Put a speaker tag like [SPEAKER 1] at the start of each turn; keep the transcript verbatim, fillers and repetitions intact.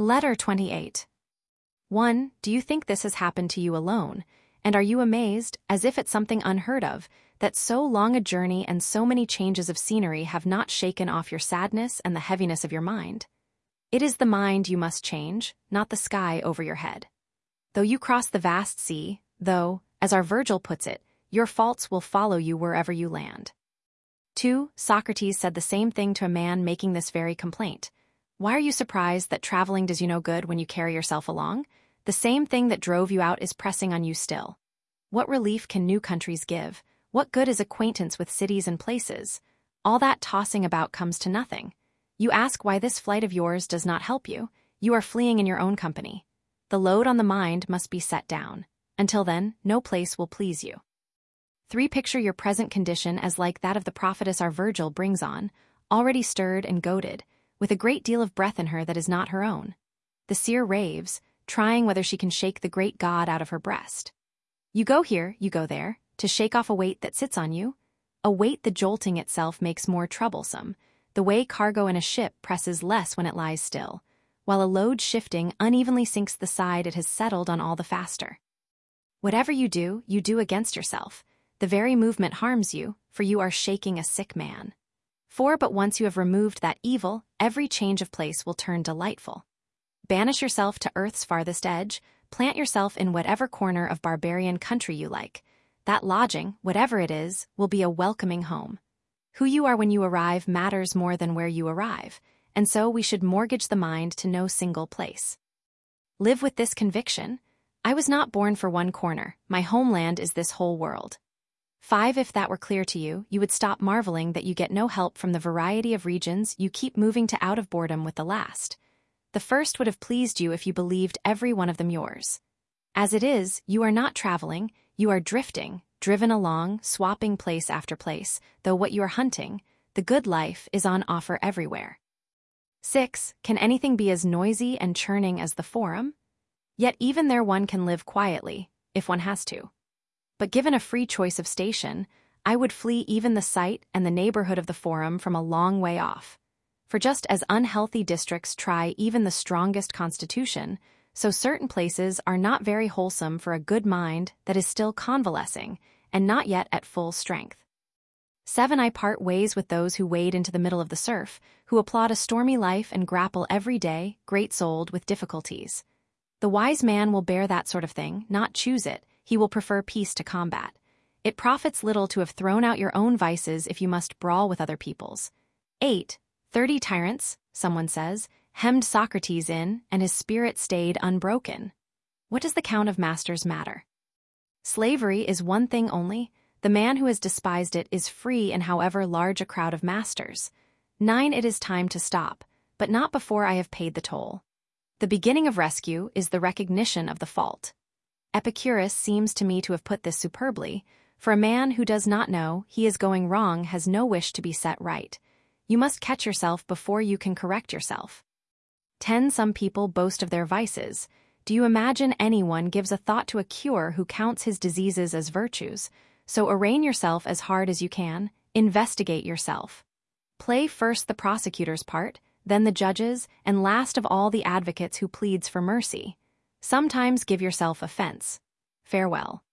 [SPEAKER 1] Letter twenty-eight. one. Do you think this has happened to you alone? And are you amazed, as if it's something unheard of, that so long a journey and so many changes of scenery have not shaken off your sadness and the heaviness of your mind? It is the mind you must change, not the sky over your head. Though you cross the vast sea, though, as our Virgil puts it, your faults will follow you wherever you land. two. Socrates said the same thing to a man making this very complaint. Why are you surprised that traveling does you no good when you carry yourself along? The same thing that drove you out is pressing on you still. What relief can new countries give? What good is acquaintance with cities and places? All that tossing about comes to nothing. You ask why this flight of yours does not help you. You are fleeing in your own company. The load on the mind must be set down. Until then, no place will please you. three. Picture your present condition as like that of the prophetess our Virgil brings on, already stirred and goaded, with a great deal of breath in her that is not her own. The seer raves, trying whether she can shake the great god out of her breast. You go here, you go there, to shake off a weight that sits on you, a weight the jolting itself makes more troublesome, the way cargo in a ship presses less when it lies still, while a load shifting unevenly sinks the side it has settled on all the faster. Whatever you do, you do against yourself. The very movement harms you, for you are shaking a sick man. For but once you have removed that evil, every change of place will turn delightful. Banish yourself to earth's farthest edge, plant yourself in whatever corner of barbarian country you like. That lodging, whatever it is, will be a welcoming home. Who you are when you arrive matters more than where you arrive, and so we should mortgage the mind to no single place. Live with this conviction. I was not born for one corner, my homeland is this whole world. five. If that were clear to you, you would stop marveling that you get no help from the variety of regions you keep moving to out of boredom with the last. The first would have pleased you if you believed every one of them yours. As it is, you are not traveling, you are drifting, driven along, swapping place after place, though what you are hunting, the good life, is on offer everywhere. six. Can anything be as noisy and churning as the Forum? Yet even there one can live quietly, if one has to. But given a free choice of station, I would flee even the sight and the neighborhood of the Forum from a long way off. For just as unhealthy districts try even the strongest constitution, so certain places are not very wholesome for a good mind that is still convalescing and not yet at full strength. seven. I part ways with those who wade into the middle of the surf, who applaud a stormy life and grapple every day, great-souled, with difficulties. The wise man will bear that sort of thing, not choose it. He will prefer peace to combat. It profits little to have thrown out your own vices if you must brawl with other people's. eight. Thirty tyrants, someone says, hemmed Socrates in, and his spirit stayed unbroken. What does the count of masters matter? Slavery is one thing only. The man who has despised it is free in however large a crowd of masters. nine. It is time to stop, but not before I have paid the toll. The beginning of rescue is the recognition of the fault. Epicurus seems to me to have put this superbly, for a man who does not know he is going wrong has no wish to be set right. You must catch yourself before you can correct yourself. ten. Some people boast of their vices. Do you imagine anyone gives a thought to a cure who counts his diseases as virtues? So arraign yourself as hard as you can, investigate yourself. Play first the prosecutor's part, then the judge's, and last of all the advocates who pleads for mercy. Sometimes give yourself offense. Farewell.